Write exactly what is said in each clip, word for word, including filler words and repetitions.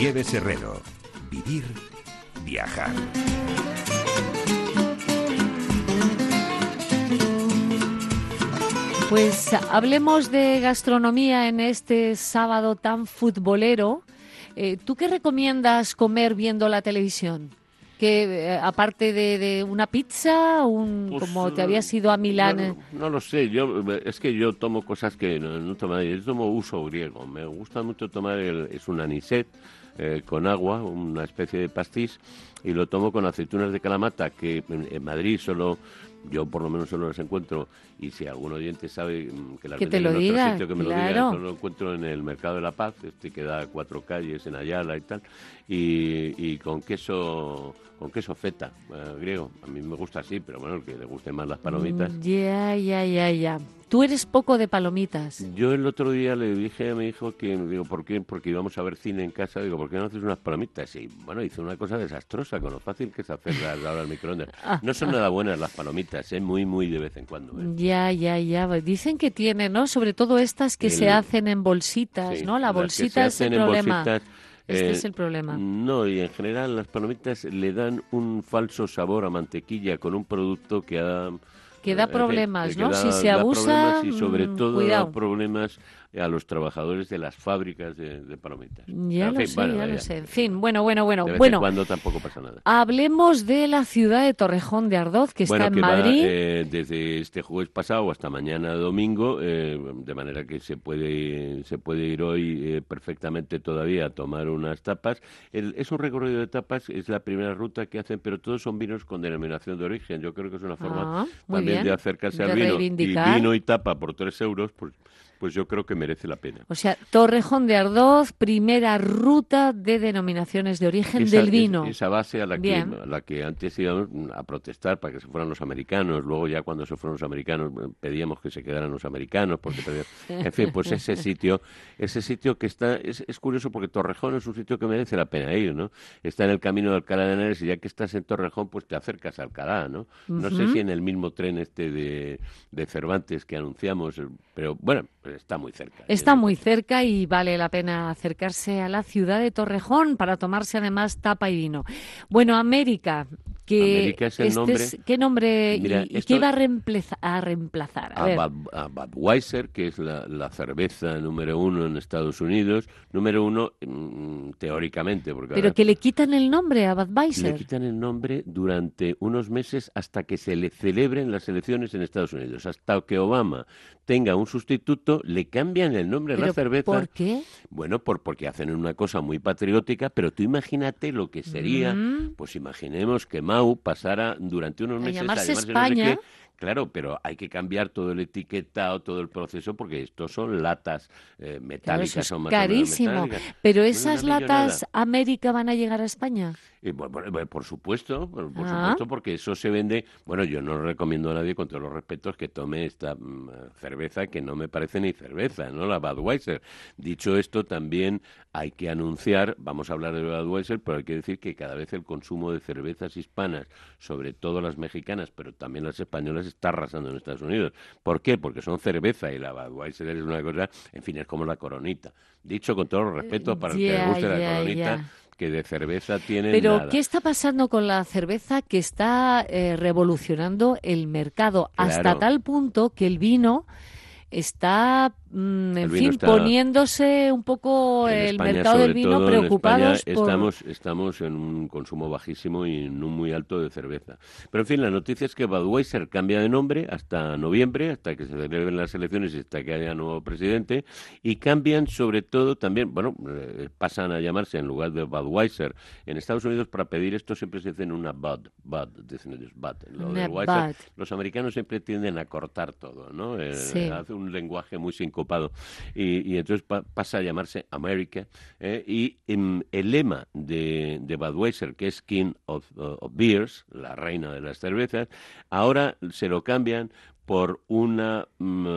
Nieves Herrero. Vivir, viajar. Pues hablemos de gastronomía en este sábado tan futbolero. Eh, ¿Tú qué recomiendas comer viendo la televisión? Que eh, aparte de, de una pizza, un, Pues, como te habías ido a Milán. No, no lo sé, yo es que yo tomo cosas que no, no tomo nadie. Yo tomo uso griego. Me gusta mucho tomar el, es un anisette eh, con agua, una especie de pastiz, y lo tomo con aceitunas de Kalamata, que en, en Madrid solo, yo por lo menos solo las encuentro, y si algún oyente sabe que las Que te venden lo en diga, otro sitio, que me claro. lo diga, solo lo encuentro en el Mercado de la Paz, este que da cuatro calles, en Ayala y tal, y, y con queso con queso feta eh, griego. A mí me gusta así, pero bueno, el que le gusten más las palomitas. Ya, ya, ya, ya. Tú eres poco de palomitas. Yo el otro día le dije a mi hijo que, digo, ¿por qué? Porque íbamos a ver cine en casa, digo, ¿por qué no haces unas palomitas? Y bueno, hizo una cosa desastrosa con lo fácil que es hacerlas ahora al microondas. No son nada buenas las palomitas, ¿eh? Muy, muy de vez en cuando. ¿eh? Ya, ya, ya. Dicen que tiene, ¿no? Sobre todo estas que El- se hacen en bolsitas, Sí, ¿no? La las que bolsita se es el hacen en problema. bolsitas, Este eh, es el problema. No, y en general las palomitas le dan un falso sabor a mantequilla con un producto que da... Que da eh, en fin, problemas, que ¿no? da- Si se da abusa, problemas y sobre mm, todo cuidado. da problemas a los trabajadores de las fábricas de, de palomitas. Ya En lo fin, sé, bueno, ya lo ya. sé. En fin, bueno, bueno, bueno. De vez bueno, en cuando tampoco pasa nada. hablemos de la ciudad de Torrejón de Ardoz, que Bueno, está en que va Madrid. eh, desde este jueves pasado hasta mañana domingo, eh, de manera que se puede se puede ir hoy eh, perfectamente todavía a tomar unas tapas. El- es un recorrido de tapas, es la primera ruta que hacen, pero todos son vinos con denominación de origen. Yo creo que es una forma Ah, muy también bien. de acercarse De al vino. Y reivindicar. vino y tapa por tres euros, pues, pues yo creo que merece la pena. O sea, Torrejón de Ardoz, primera ruta de denominaciones de origen Esa, del vino. es- esa base a la, que, Bien. a la que antes íbamos a protestar para que se fueran los americanos, luego ya cuando se fueron los americanos eh, pedíamos que se quedaran los americanos, porque pedíamos- en fin, pues ese sitio, ese sitio que está, es, es curioso porque Torrejón es un sitio que merece la pena ir, ¿no? Está en el camino de Alcalá de Henares y ya que estás en Torrejón, pues te acercas a Alcalá, ¿no? No sé Ujú. si en el mismo tren este de, de Cervantes que anunciamos, eh, pero bueno, está muy cerca. Está ¿eh? muy cerca y vale la pena acercarse a la ciudad de Torrejón para tomarse además tapa y vino. Bueno, América, que América es el este nombre. es- ¿qué nombre Mira, y, y esto- qué va a, reemplaza- a reemplazar? A A, ver. Bud- a Budweiser, que es la, la cerveza número uno en Estados Unidos, número uno mm, teóricamente, porque Pero ahora que le quitan el nombre a le Budweiser. quitan el nombre durante unos meses hasta que se le celebren las elecciones en Estados Unidos, hasta que Obama tenga un sustituto, le cambian el nombre a la ¿Pero cerveza. por qué? Bueno, por, porque hacen una cosa muy patriótica, pero tú imagínate lo que sería, Mm. pues imaginemos que Mau pasara durante unos A meses llamarse no sé España. qué. Claro, pero hay que cambiar todo el etiquetado, todo el proceso, porque estos son latas eh, Claro, metálicas. eso es son más o menos carísimo. metálicas. Pero Bueno, esas una latas millonada. América van a llegar a España. Y, bueno, bueno, bueno, por supuesto, por, por Ah. supuesto, porque eso se vende. Bueno, yo no recomiendo a nadie, con todos los respetos, que tome esta mm, cerveza que no me parece ni cerveza, ¿no? La Budweiser. Dicho esto, también hay que anunciar, vamos a hablar de Budweiser, pero hay que decir que cada vez el consumo de cervezas hispanas, sobre todo las mexicanas, pero también las españolas, está arrasando en Estados Unidos. ¿Por qué? Porque son cerveza y la Budweiser es una cosa, en fin, es como la Coronita. Dicho con todo el respeto para el que le Ya, guste la ya, Coronita, ya. que de cerveza tienen Pero, nada. ¿qué está pasando con la cerveza que está eh, revolucionando el mercado? Hasta Claro. tal punto que el vino está, mm, en El vino fin, está- poniéndose un poco En el España, mercado sobre del vino todo, en preocupados España por... estamos, estamos en un consumo bajísimo y en un muy alto de cerveza. Pero, en fin, la noticia es que Budweiser cambia de nombre hasta noviembre, hasta que se celebren las elecciones y hasta que haya nuevo presidente, y cambian sobre todo también, bueno, eh, pasan a llamarse en lugar de Budweiser. En Estados Unidos, para pedir esto siempre se dicen una Bud, Bud, dicen ellos Bud. Lo Una del Weiser, Bud. los americanos siempre tienden a cortar todo, ¿no? Eh, Sí. hace un lenguaje muy sincopado. Y, y entonces pa- pasa a llamarse America. ¿eh? Y em, el lema de, de Budweiser, que es King of, of Beers, la reina de las cervezas, ahora se lo cambian por una,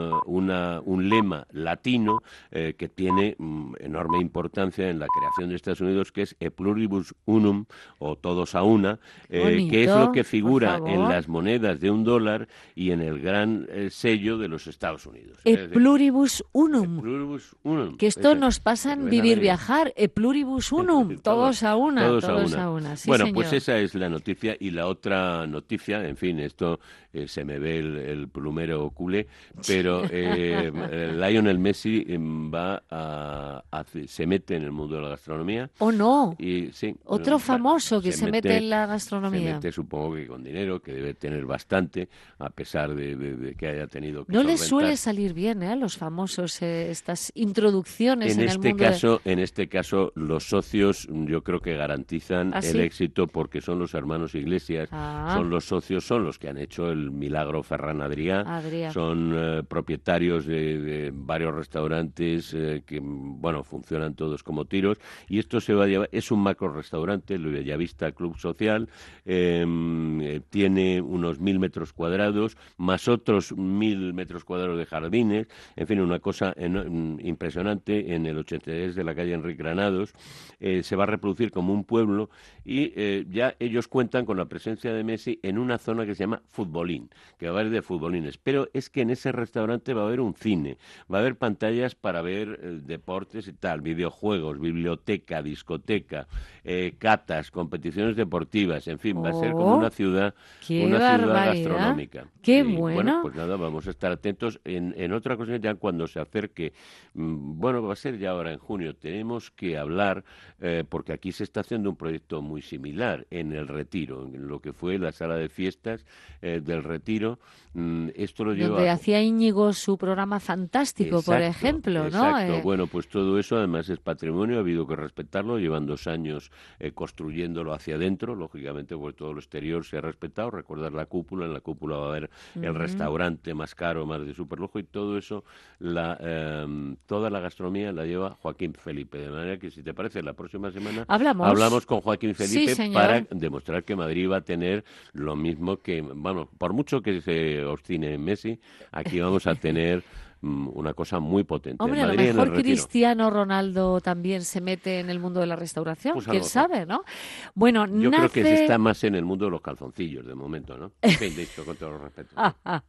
una un lema latino eh, que tiene mm, enorme importancia en la creación de Estados Unidos, que es E pluribus unum, o todos a una, eh, Bonito, que es lo que figura por en favor. las monedas de un dólar y en el gran eh, sello de los Estados Unidos. E Es decir, pluribus unum. E pluribus unum. Que esto Esa- nos pasa en cerveza Vivir negra. Viajar, e pluribus unum, todos a una, todos, a una. Sí, bueno, señor. pues esa es la noticia, y la otra noticia, en fin, esto eh, se me ve el, el plumero culé, pero eh, Lionel Messi eh, va a, a- se mete en el mundo de la gastronomía. ¿O no? Y sí, Otro va- famoso que se, mete, en la Se gastronomía. mete, supongo que con dinero, que debe tener bastante, a pesar de, de- de que haya tenido que No les solventar. suele salir bien, ¿eh? A los famosos eh, estas introducciones En en, este el mundo. de- caso, en este caso, los socios yo creo que garantizan ¿Ah, el sí? éxito, porque son los hermanos Iglesias, Ah. son los socios, son los que han hecho el milagro Ferran Adrià, Adrià. son eh, propietarios de, de varios restaurantes eh, que, bueno, funcionan todos como tiros, y esto se va a llevar, es un macro restaurante, el Bellavista Club Social, eh, eh, tiene unos mil metros cuadrados, más otros mil metros cuadrados de jardines, en fin, una cosa eno- impresionante en el ochenta y tres de la calle Enrique Granados. Eh, se va a reproducir como un pueblo, y eh, ya ellos cuentan con la presencia de Messi en una zona que se llama Futbolín, que va a haber de futbolines, pero es que en ese restaurante va a haber un cine, va a haber pantallas para ver eh, deportes y tal, videojuegos, biblioteca, discoteca, eh, catas, competiciones deportivas, en fin, va a ser como Oh, una ciudad, ¡qué una ciudad barbaridad! gastronómica. ¡Qué Y, bueno! Bueno, pues nada, vamos a estar atentos en, en otra cosa, ya cuando se acerque, mm, bueno, va a ser ya ahora en junio, tenemos que hablar, eh, porque aquí se está haciendo un proyecto muy similar en el Retiro, en lo que fue la sala de fiestas eh, del Retiro. Mm, esto lo lleva... Donde hacía Íñigo su programa fantástico, por Exacto, ejemplo, ¿no? exacto. Eh, Bueno, pues todo eso además es patrimonio, ha habido que respetarlo, llevan dos años eh, construyéndolo hacia adentro, lógicamente, pues todo lo exterior se ha respetado, recordar la cúpula, en la cúpula va a haber el Ujú. restaurante más caro, más de superlujo, y todo eso, la, eh, toda la gastronomía la lleva Joaquín Felipe, de manera que, si te parece, la próxima semana Hablamos. hablamos con Joaquín Felipe Sí, señor. para demostrar que Madrid va a tener lo mismo que, vamos, por mucho que se obstine Messi, aquí vamos a tener mm, una cosa muy potente. Hombre, a lo Madrid en el mejor Retiro. Cristiano Ronaldo también se mete en el mundo de la restauración, Pues a quién lo mejor. sabe, ¿no? Bueno, Yo nace... creo que se está más en el mundo de los calzoncillos de momento, ¿no? En fin, dicho con todo respeto. Ah, ah.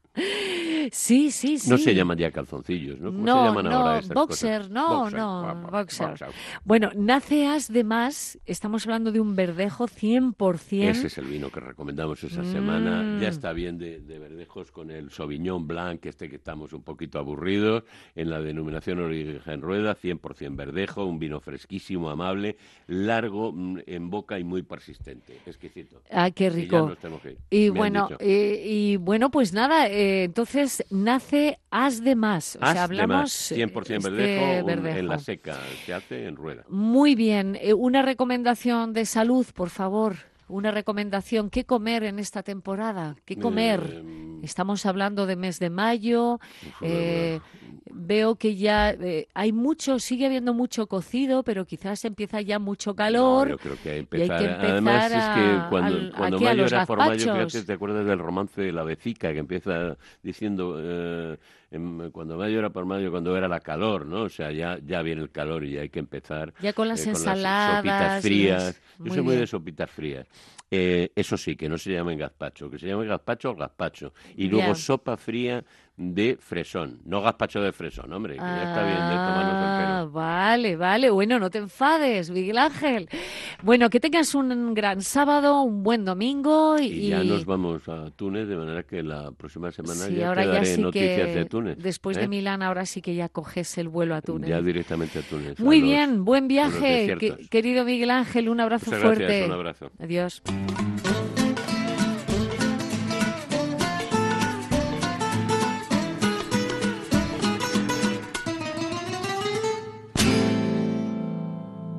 Sí, sí, sí. No se llaman ya calzoncillos, ¿no? ¿Cómo No, se llaman no, ahora estas boxer, cosas? no, Boxer, no, guapo, boxer. boxer. Bueno, nace As de Más, estamos hablando de un verdejo cien por ciento. Ese es el vino que recomendamos esa Mm. semana. Ya está bien de, de verdejos con el Sauvignon Blanc, este que estamos un poquito aburridos, en la denominación origen rueda, cien por ciento verdejo, un vino fresquísimo, amable, largo mm, en boca y muy persistente. Exquisito. Ah, qué Y ya rico. nos tenemos que ir. Y me han bueno, dicho. eh, y bueno, pues nada, eh, entonces nace As de Más. O Haz sea, de hablamos más, cien por ciento este verdejo, un- verdejo. en la seca, se hace en rueda. Muy bien, eh, una recomendación de salud, por favor. Una recomendación, ¿qué comer en esta temporada? ¿Qué comer? Eh, Estamos hablando de mes de mayo. Joder, eh, veo que ya eh, hay mucho, sigue habiendo mucho cocido, pero quizás empieza ya mucho calor. No, yo creo que hay que y hay empezar. que empezar Además, es que a- cuando, al- cuando aquí a mayo los era por mayo, gazpachos. fíjate, ¿te acuerdas del romance de la vecica que empieza diciendo eh, em, cuando mayo era por mayo, cuando era la calor, ¿no? O sea, ya, ya viene el calor y ya hay que empezar Ya con las eh, ensaladas sopitas y frías. las- Yo muy soy muy bien. de sopitas frías. Eh, eso sí, que no se llamen gazpacho, que se llame gazpacho o gazpacho. Y luego Ya. sopa fría de fresón, no gazpacho de fresón, hombre, que ya está bien de tomarnos el Ah, pelo. vale, vale. Bueno, no te enfades, Miguel Ángel. Bueno, que tengas un gran sábado, un buen domingo y, Y ya nos vamos a Túnez, de manera que la próxima semana sí, ya ahora te ya daré sí noticias que de Túnez. después ¿eh? de Milán, ahora sí que ya coges el vuelo a Túnez. Ya directamente a Túnez. a Muy los- bien, buen a los viaje, que- desiertos. querido Miguel Ángel. Un abrazo Muchas fuerte. gracias, un abrazo. Adiós.